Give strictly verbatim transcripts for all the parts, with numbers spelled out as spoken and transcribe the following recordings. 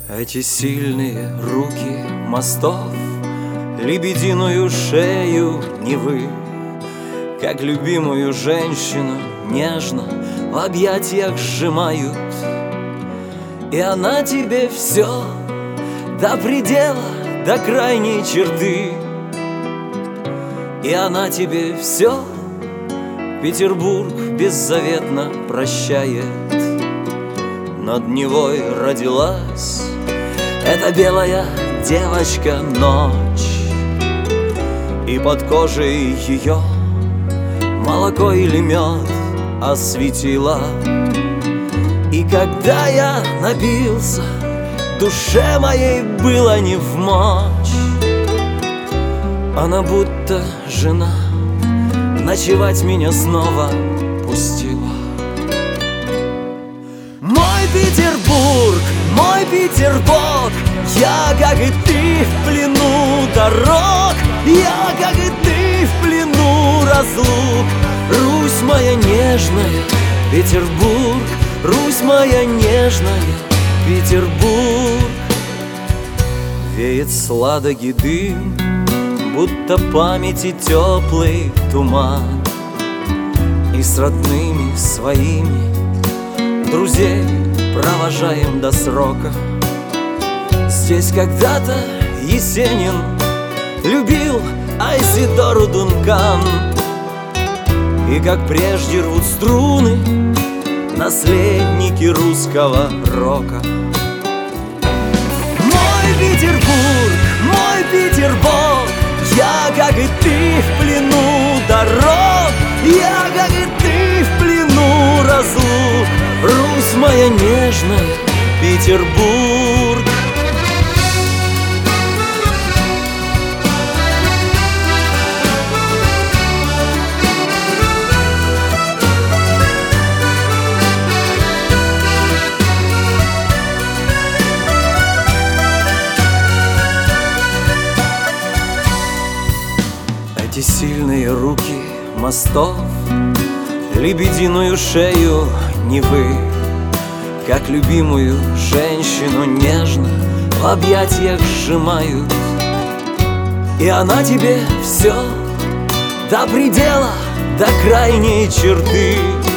Эти сильные руки мостов лебединую шею Невы, как любимую женщину нежно в объятиях сжимают. И она тебе все до предела, до крайней черты. И она тебе все Петербург беззаветно прощает. Над Невой родилась эта белая девочка ночь, и под кожей ее молоко или мед осветила. И когда я напился, душе моей было не вмочь. Она будто жена ночевать меня снова пустила. Мой Петербург, мой Петербург, я, как и ты, в плену дорог. Я, как и ты, в плену разлук. Русь моя нежная, Петербург, Русь моя нежная, Петербург. Веет сладкий дым, будто памяти теплый туман. И с родными своими друзей провожаем до срока. Здесь когда-то Есенин любил Айседору Дункан. И как прежде рвут струны наследники русского рока. Мой Петербург, мой Петербург, я, как и ты, в плену дорог. Я, как и ты, в плену разлук. Русь моя нежная, Петербург. Эти сильные руки мостов лебединую шею Невы, как любимую женщину нежно в объятиях сжимают. И она тебе все до предела, до крайней черты.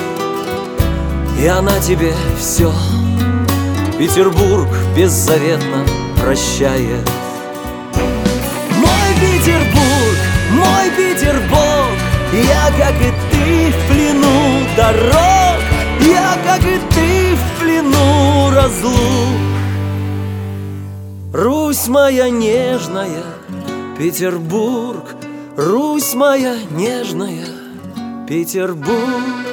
И она тебе все Петербург беззаветно прощает. Мой Петербург, мой Петербург, я, как и ты, в плену дорог. Я, как и ты, в плену разлук. Русь моя нежная, Петербург, Русь моя нежная, Петербург.